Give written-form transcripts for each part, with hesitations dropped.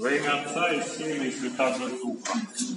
Во имя Отца и Сына и Святаго Духа.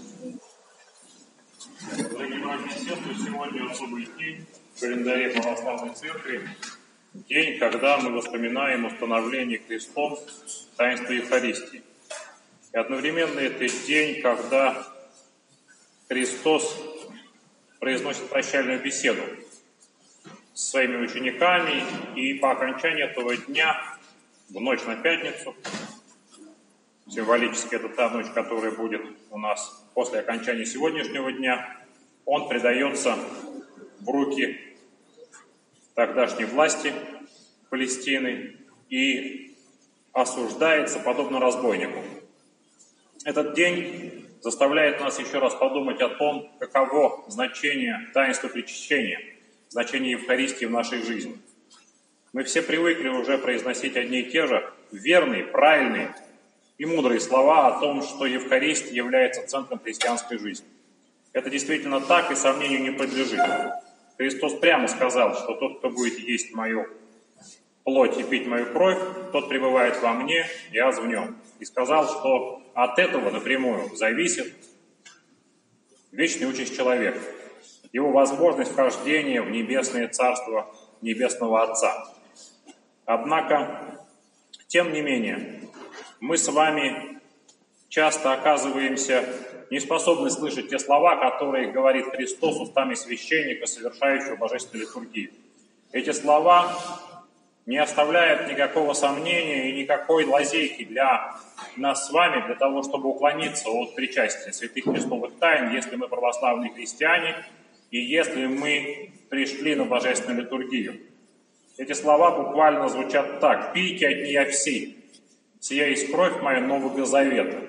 Дорогие братья и сестры, сегодня особый день в календаре Православной Церкви. День, когда мы вспоминаем установление крестом таинства Евхаристии. И одновременно это день, когда Христос произносит прощальную беседу с своими учениками, и по окончании этого дня, в ночь на пятницу, символически это та ночь, которая будет у нас после окончания сегодняшнего дня, он предается в руки тогдашней власти Палестины и осуждается подобно разбойнику. Этот день заставляет нас еще раз подумать о том, каково значение таинства причащения, значение Евхаристии в нашей жизни. Мы все привыкли уже произносить одни и те же верные, правильные и мудрые слова о том, что Евхаристия является центром христианской жизни. Это действительно так и сомнению не подлежит. Христос прямо сказал, что тот, кто будет есть мою плоть и пить мою кровь, тот пребывает во мне, я в нем. И сказал, что от этого напрямую зависит вечная участь человека, его возможность вхождения в небесное царство Небесного Отца. Однако, тем не менее, мы с вами часто оказываемся не способны слышать те слова, которые говорит Христос устами священника, совершающего божественную литургию. Эти слова не оставляют никакого сомнения и никакой лазейки для нас с вами, для того, чтобы уклониться от причастия святых христовых тайн, если мы православные христиане и если мы пришли на божественную литургию. Эти слова буквально звучат так: «Пейте от нее все, сия есть кровь моя нового завета».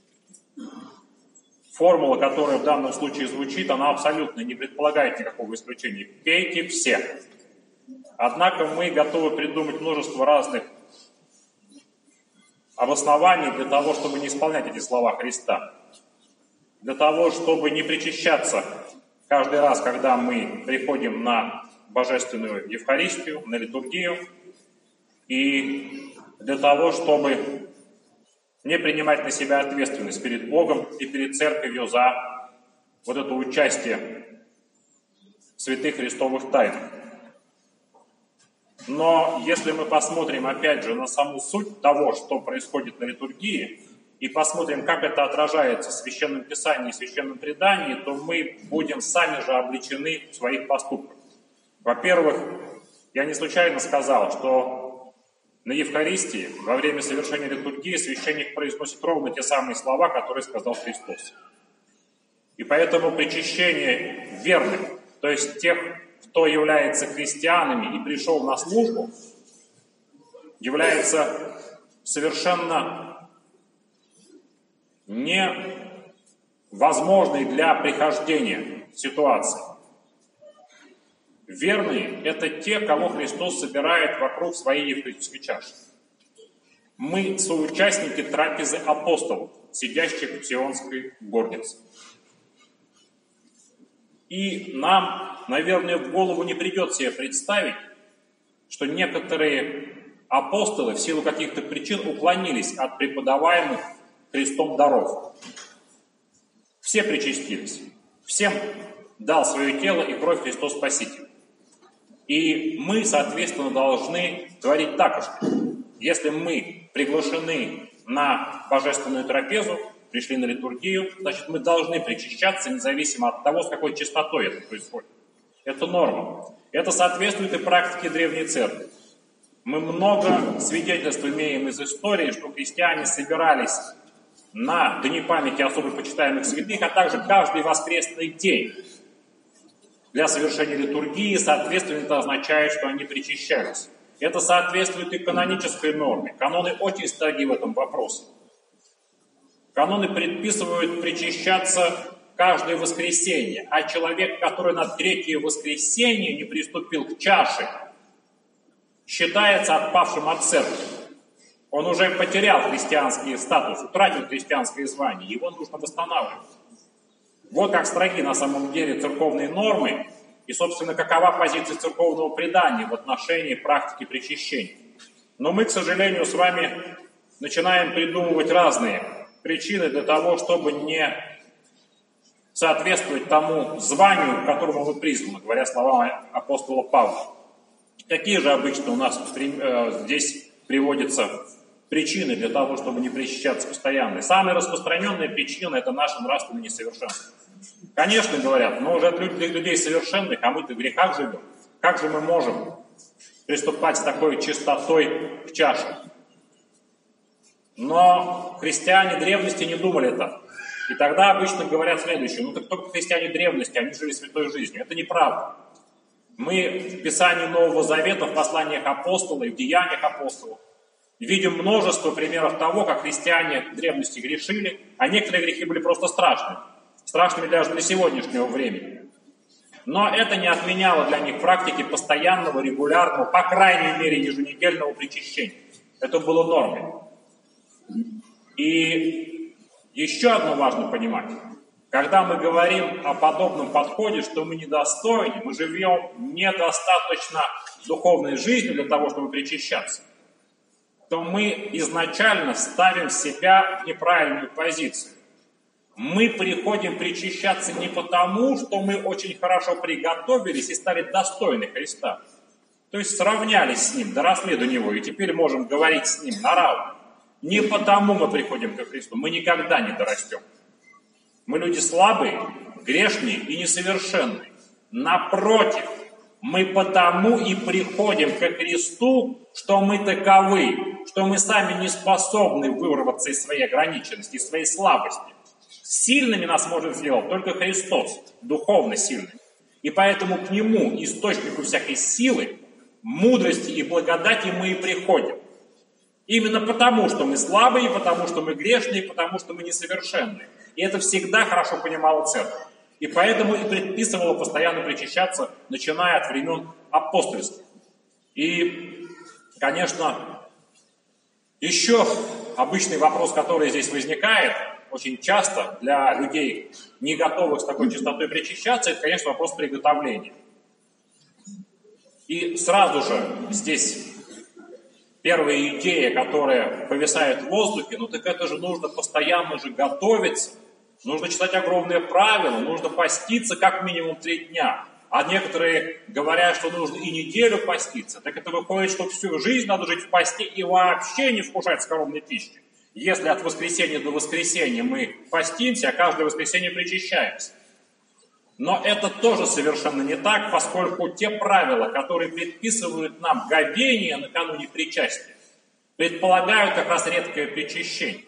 Формула, которая в данном случае звучит, она абсолютно не предполагает никакого исключения. Пейте все. Однако мы готовы придумать множество разных обоснований для того, чтобы не исполнять эти слова Христа. Для того, чтобы не причащаться каждый раз, когда мы приходим на божественную Евхаристию, на литургию. И для того, чтобы не принимать на себя ответственность перед Богом и перед Церковью за вот это участие в святых христовых тайнах. Но если мы посмотрим опять же на саму суть того, что происходит на литургии, и посмотрим, как это отражается в Священном Писании и Священном Предании, то мы будем сами же обличены в своих поступках. Во-первых, я не случайно сказал, что на Евхаристии, во время совершения литургии, священник произносит ровно те самые слова, которые сказал Христос. И поэтому причащение верных, то есть тех, кто является христианами и пришел на службу, является совершенно невозможной для прихождения ситуации. Верные – это те, кого Христос собирает вокруг своей евхаристической чаши. Мы соучастники трапезы апостолов, сидящих в Сионской горнице. И нам, наверное, в голову не придет себе представить, что некоторые апостолы в силу каких-то причин уклонились от преподаваемых Христом даров. Все причастились, всем дал свое тело и кровь Христос Спаситель. И мы, соответственно, должны говорить так же. Если мы приглашены на божественную трапезу, пришли на литургию, значит, мы должны причащаться, независимо от того, с какой частотой это происходит. Это норма. Это соответствует и практике Древней Церкви. Мы много свидетельств имеем из истории, что христиане собирались на дни памяти особо почитаемых святых, а также каждый воскресный день для совершения литургии. Соответственно, это означает, что они причащались. Это соответствует и канонической норме. Каноны очень строги в этом вопросе. Каноны предписывают причащаться каждое воскресенье, а человек, который на третье воскресенье не приступил к чаше, считается отпавшим от церкви. Он уже потерял христианский статус, утратил христианское звание, его нужно восстанавливать. Вот как строги на самом деле церковные нормы и, собственно, какова позиция церковного предания в отношении практики причащения. Но мы, к сожалению, с вами начинаем придумывать разные причины для того, чтобы не соответствовать тому званию, к которому мы призваны, говоря словами апостола Павла. Какие же обычно у нас здесь приводятся причины для того, чтобы не причащаться постоянно? Самая распространенная причина – это наше нравственное несовершенство. Конечно, говорят, но уже от людей совершенных, а мы-то в грехах живем. Как же мы можем приступать с такой чистотой к чаше? Но христиане древности не думали так. И тогда обычно говорят следующее: ну так только христиане древности, они жили святой жизнью. Это неправда. Мы в Писании Нового Завета, в посланиях апостолов и в деяниях апостолов видим множество примеров того, как христиане древности грешили, а некоторые грехи были просто страшными. Страшными даже для сегодняшнего времени. Но это не отменяло для них практики постоянного, регулярного, по крайней мере, еженедельного причащения. Это было нормой. И еще одно важно понимать. Когда мы говорим о подобном подходе, что мы недостойны, мы живем недостаточно духовной жизнью для того, чтобы причащаться, то мы изначально ставим себя в неправильную позицию. Мы приходим причащаться не потому, что мы очень хорошо приготовились и стали достойны Христа. То есть сравнялись с Ним, доросли до Него, и теперь можем говорить с Ним на равных. Не потому мы приходим ко Христу, мы никогда не дорастем. Мы люди слабые, грешные и несовершенные. Напротив, мы потому и приходим ко Христу, что мы таковы, что мы сами не способны вырваться из своей ограниченности, из своей слабости. Сильными нас может сделать только Христос, духовно сильный. И поэтому к Нему, источнику всякой силы, мудрости и благодати, мы и приходим. Именно потому, что мы слабые, потому что мы грешные, потому что мы несовершенные. И это всегда хорошо понимала церковь. И поэтому и предписывала постоянно причащаться, начиная от времен апостольских. И, конечно, еще обычный вопрос, который здесь возникает очень часто для людей, не готовых с такой чистотой причащаться, это, конечно, вопрос приготовления. И сразу же здесь первая идея, которая повисает в воздухе, ну так это же нужно постоянно же готовиться, нужно читать огромные правила, нужно поститься как минимум 3 дня. А некоторые говорят, что нужно и неделю поститься. Так это выходит, что всю жизнь надо жить в посте и вообще не вкушать скоромной пищи. Если от воскресенья до воскресенья мы постимся, а каждое воскресенье причащаемся. Но это тоже совершенно не так, поскольку те правила, которые предписывают нам говение накануне причастия, предполагают как раз редкое причащение.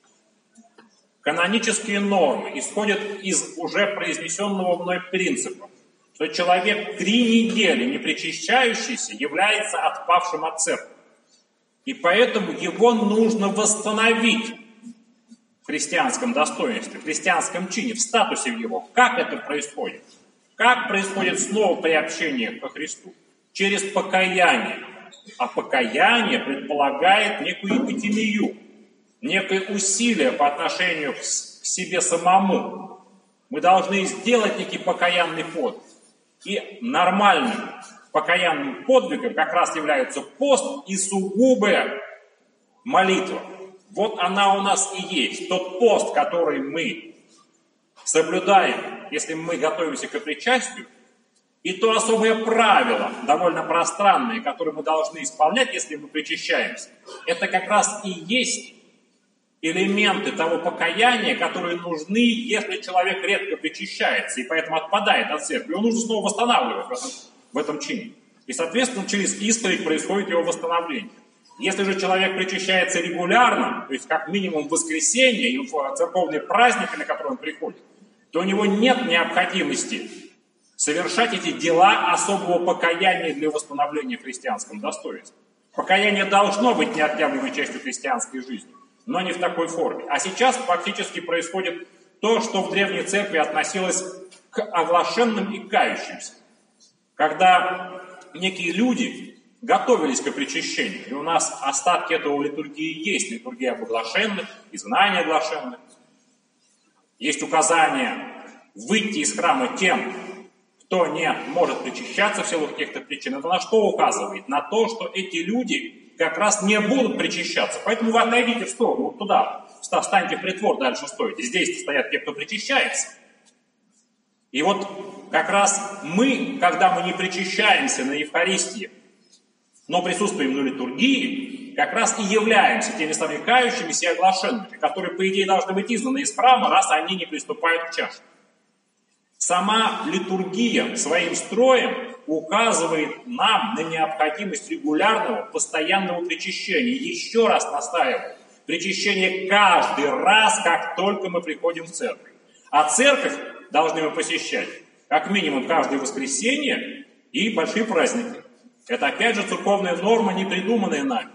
Канонические нормы исходят из уже произнесенного мной принципа, что человек 3 недели не причащающийся является отпавшим от церкви. И поэтому его нужно восстановить в христианском достоинстве, в христианском чине, в статусе его. Как это происходит? Как происходит снова приобщение ко Христу? Через покаяние. А покаяние предполагает некую эпитемию, некое усилие по отношению к себе самому. Мы должны сделать некий покаянный подвиг. И нормальным покаянным подвигом как раз являются пост и сугубая молитва. Вот она у нас и есть. Тот пост, который мы соблюдаем, если мы готовимся к причастию, и то особое правило, довольно пространное, которое мы должны исполнять, если мы причащаемся, это как раз и есть элементы того покаяния, которые нужны, если человек редко причащается, и поэтому отпадает от церкви. Его нужно снова восстанавливать в этом чине. И, соответственно, через исповедь происходит его восстановление. Если же человек причащается регулярно, то есть как минимум в воскресенье и в церковные праздники, на которые он приходит, то у него нет необходимости совершать эти дела особого покаяния для восстановления в христианском достоинстве. Покаяние должно быть неотъемлемой частью христианской жизни, но не в такой форме. А сейчас фактически происходит то, что в Древней Церкви относилось к оглашенным и кающимся. Когда некие люди готовились к причащению, и у нас остатки этого литургии есть, литургия об оглашенных, изгнание оглашенных. Есть указание выйти из храма тем, кто не может причащаться в силу каких-то причин. Это на что указывает? На то, что эти люди как раз не будут причащаться. Поэтому вы отойдите в сторону, вот туда, встаньте в притвор, дальше стойте. Здесь стоят те, кто причащается. И вот как раз мы, когда мы не причащаемся на Евхаристии, но присутствуем на литургии, как раз и являемся теми самыми кающимися и оглашенными, которые, по идее, должны быть изгнаны из храма, раз они не приступают к чаше. Сама литургия своим строем указывает нам на необходимость регулярного, постоянного причащения. Еще раз настаиваю, причащение каждый раз, как только мы приходим в церковь. А церковь должны мы посещать как минимум каждое воскресенье и большие праздники. Это опять же церковная норма, не придуманная нами.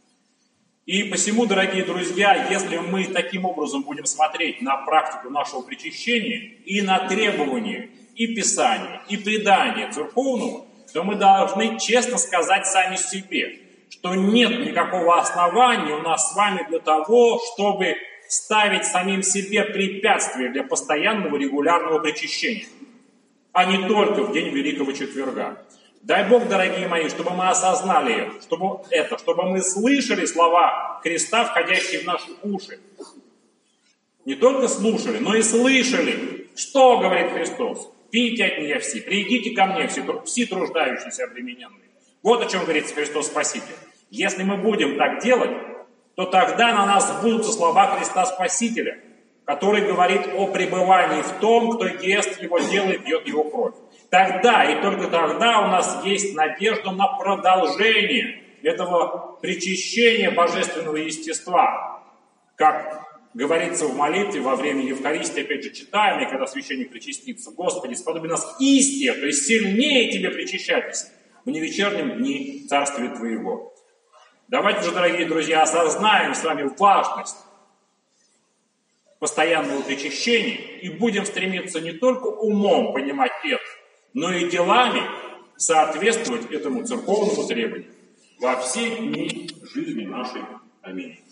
И посему, дорогие друзья, если мы таким образом будем смотреть на практику нашего причащения и на требования и Писания, и предания церковного, то мы должны честно сказать сами себе, что нет никакого основания у нас с вами для того, чтобы ставить самим себе препятствия для постоянного регулярного причащения, а не только в день Великого Четверга. Дай Бог, дорогие мои, чтобы мы осознали это, чтобы мы слышали слова Христа, входящие в наши уши. Не только слушали, но и слышали, что говорит Христос. Пейте от меня все, придите ко мне все труждающиеся обремененные. Вот о чем говорит Христос Спаситель. Если мы будем так делать, то тогда на нас сбудутся слова Христа Спасителя, который говорит о пребывании в том, кто ест его тело и пьет его кровь. Тогда и только тогда у нас есть надежда на продолжение этого причащения божественного естества. Как говорится в молитве во время Евхаристии, опять же читаем, и когда священник причастится: «Господи, сподоби нас к истине, то есть сильнее Тебе причащайтесь в невечернем дни Царствия Твоего». Давайте же, дорогие друзья, осознаем с вами важность постоянного причащения и будем стремиться не только умом понимать это, но и делами соответствовать этому церковному требованию во все дни жизни нашей. Аминь.